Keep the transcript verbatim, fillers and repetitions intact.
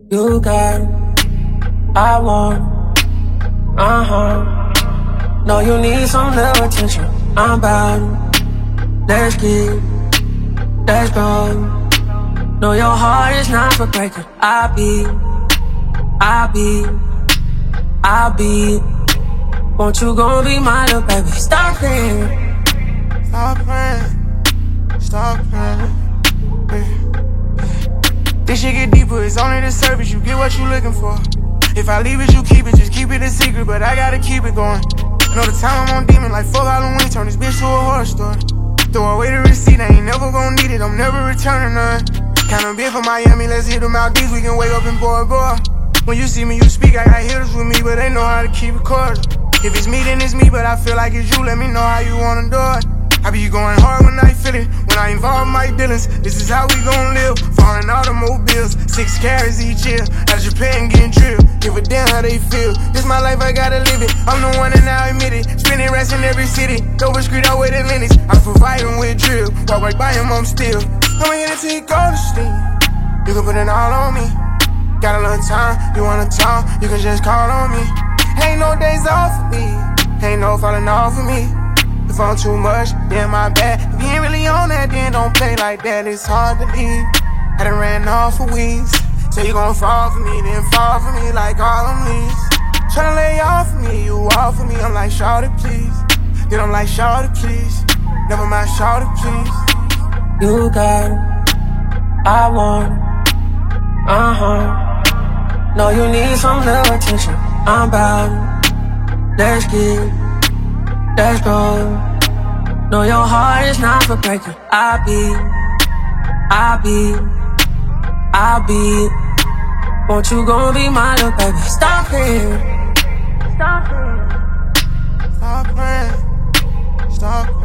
You got it, I want it, uh-huh. Know you need some little attention, I'm bout it. Let's get it, let's go. Know your heart is not for breaking. I'll be, I'll be, I'll be. Won't you gon' be my little baby? Stop playing, Stop playing, stop playing. Yeah. This shit get deeper, it's only the surface, you get what you looking for. If I leave it, you keep it, just keep it a secret, but I gotta keep it going. Know the time I'm on demon, like fuck Halloween, turn this bitch to a horror story. Throw away the receipt, I ain't never gon' need it, I'm never returning none. Kinda been for Miami, let's hit them out these, we can wake up in Bora Bora. When you see me, you speak, I got hitters with me, but they know how to keep it cordial. If it's me, then it's me, but I feel like it's you, let me know how you wanna do it. I be going hard when I feel it, when I involve my dealings. This is how we gon' live, foreign automobiles, six carats each year. Out of Japan getting drilled, give a damn how they feel. This my life, I gotta live it, I'm the one and I admit it. Spinning rats in every city, Dover Street out with Atlantis. I provide him with drill, walk right by him, I'm still. I'ma hit it till you go to sleep, you can put it all on me. Got a little time, you wanna talk, you can just call on me. Ain't no days off for me, ain't no falling off for me. If I'm too much, then my bad. If you ain't really on that, then don't play like that. It's hard to leave. I done ran off for weeks. Say you gon' fall for me, then fall for me like all them leaves. Tryna lay off for me, you off for me. I'm like, shawty, please. Then I'm like, shawty, please. Never mind, shawty, please. You got it, I want it, uh-huh. Know you need some little attention, I'm bout it. Let's get it, let's go. Know your heart is not for breaking. I'll be, I'll be, I'll be. Won't you gon' be my little baby? Stop playing, stop playing, stop playing, stop